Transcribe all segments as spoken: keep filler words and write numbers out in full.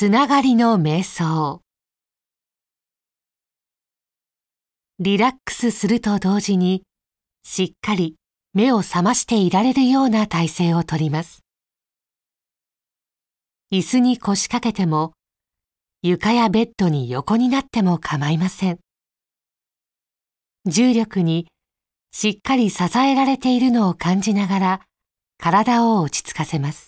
つながりの瞑想。リラックスすると同時に、しっかり目を覚ましていられるような体勢をとります。椅子に腰掛けても、床やベッドに横になっても構いません。重力にしっかり支えられているのを感じながら、体を落ち着かせます。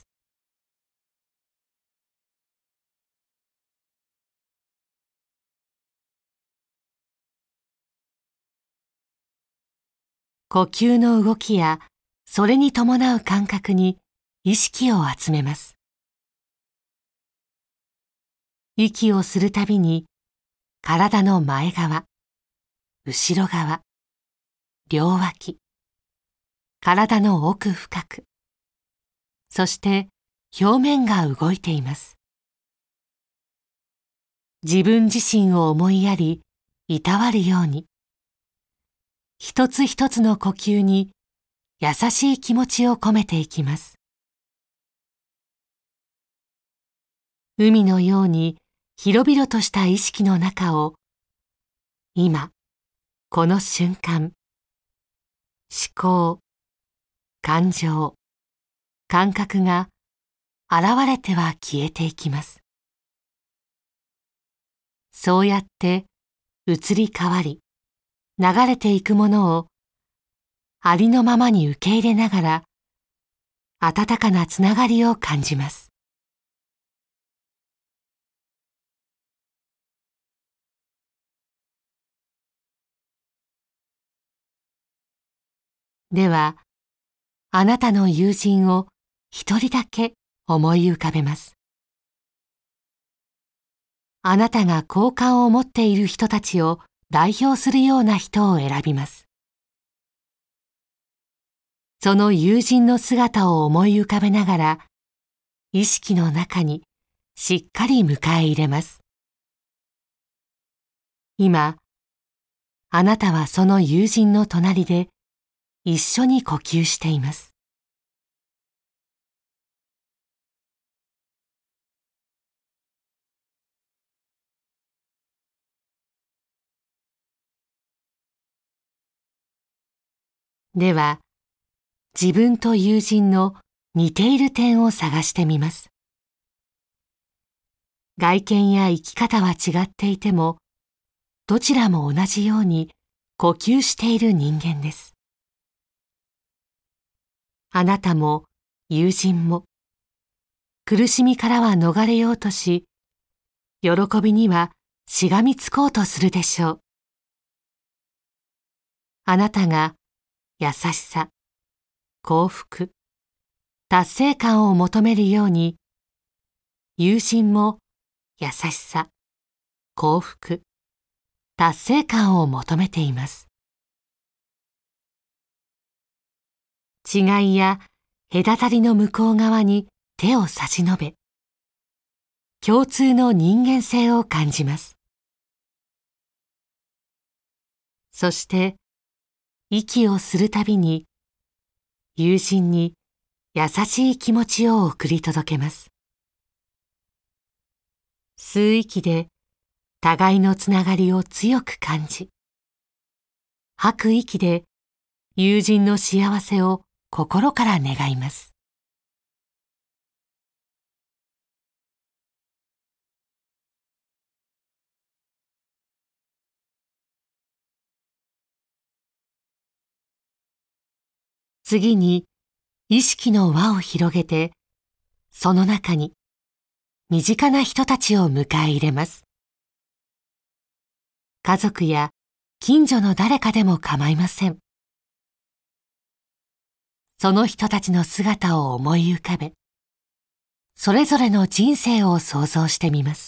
呼吸の動きやそれに伴う感覚に意識を集めます。息をするたびに体の前側、後ろ側、両脇、体の奥深く、そして表面が動いています。自分自身を思いやり、いたわるように、一つ一つの呼吸に優しい気持ちを込めていきます。海のように広々とした意識の中を、今、この瞬間、思考、感情、感覚が現れては消えていきます。そうやって移り変わり、流れていくものをありのままに受け入れながら、温かなつながりを感じます。では、あなたの友人を一人だけ思い浮かべます。あなたが好感を持っている人たちを代表するような人を選びます。その友人の姿を思い浮かべながら、意識の中にしっかり迎え入れます。今、あなたはその友人の隣で一緒に呼吸しています。では、自分と友人の似ている点を探してみます。外見や生き方は違っていても、どちらも同じように呼吸している人間です。あなたも友人も、苦しみからは逃れようとし、喜びにはしがみつこうとするでしょう。あなたが優しさ、幸福、達成感を求めるように、友人も優しさ、幸福、達成感を求めています。違いや隔たりの向こう側に手を差し伸べ、共通の人間性を感じます。そして、息をするたびに、友人に優しい気持ちを送り届けます。吸う息で互いのつながりを強く感じ、吐く息で友人の幸せを心から願います。次に意識の輪を広げて、その中に身近な人たちを迎え入れます。家族や近所の誰かでも構いません。その人たちの姿を思い浮かべ、それぞれの人生を想像してみます。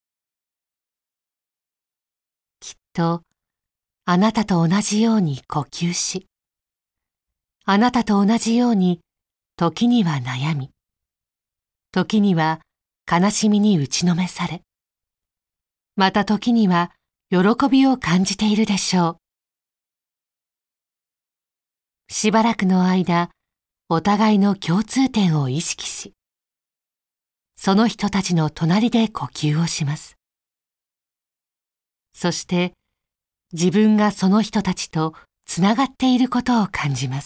きっと、あなたと同じように呼吸し、あなたと同じように時には悩み、時には悲しみに打ちのめされ、また時には喜びを感じているでしょう。しばらくの間、お互いの共通点を意識し、 その人たちの隣で呼吸をします。そして、自分がその人たちとつながっていることを感じます。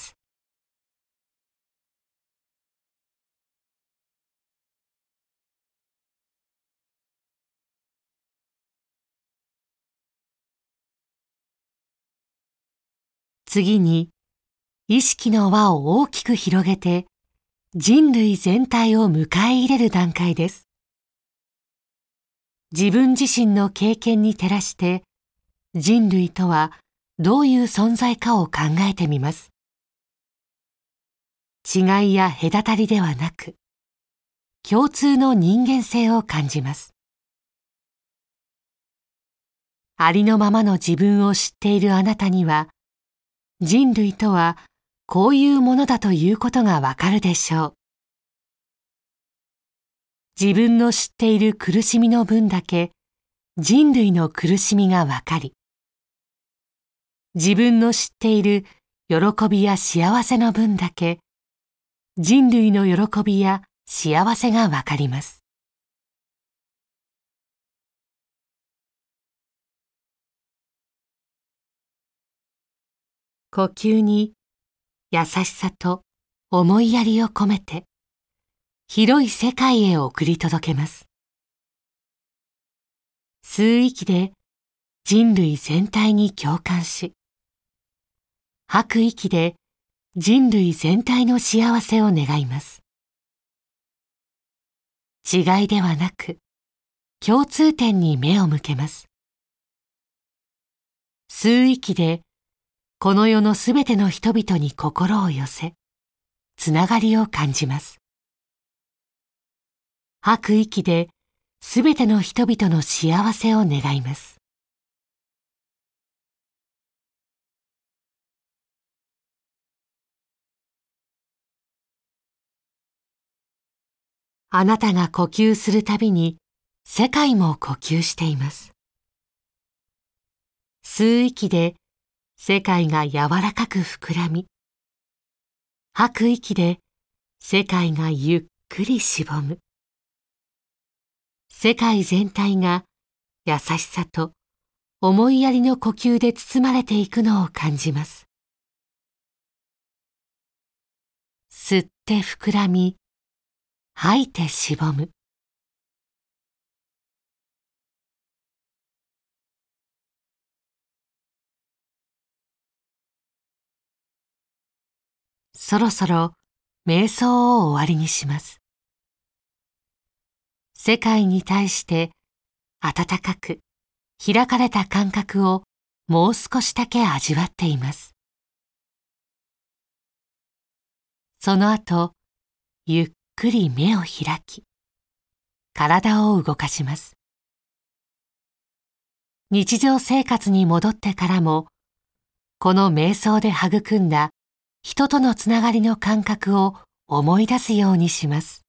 次に、意識の輪を大きく広げて、人類全体を迎え入れる段階です。自分自身の経験に照らして、人類とはどういう存在かを考えてみます。違いや隔たりではなく、共通の人間性を感じます。ありのままの自分を知っているあなたには、人類とはこういうものだということがわかるでしょう。自分の知っている苦しみの分だけ人類の苦しみがわかり、自分の知っている喜びや幸せの分だけ人類の喜びや幸せがわかります。呼吸に優しさと思いやりを込めて、広い世界へ送り届けます。吸う息で人類全体に共感し、吐く息で人類全体の幸せを願います。違いではなく、共通点に目を向けます。吸う息でこの世のすべての人々に心を寄せ、つながりを感じます。吐く息で、すべての人々の幸せを願います。あなたが呼吸するたびに、世界も呼吸しています。吸う息で、世界が柔らかく膨らみ、吐く息で、世界がゆっくりしぼむ。世界全体が優しさと思いやりの呼吸で包まれていくのを感じます。吸って膨らみ、吐いてしぼむ。そろそろ瞑想を終わりにします。世界に対して温かく開かれた感覚をもう少しだけ味わっています。その後、ゆっくり目を開き、体を動かします。日常生活に戻ってからも、この瞑想で育んだ人とのつながりの感覚を思い出すようにします。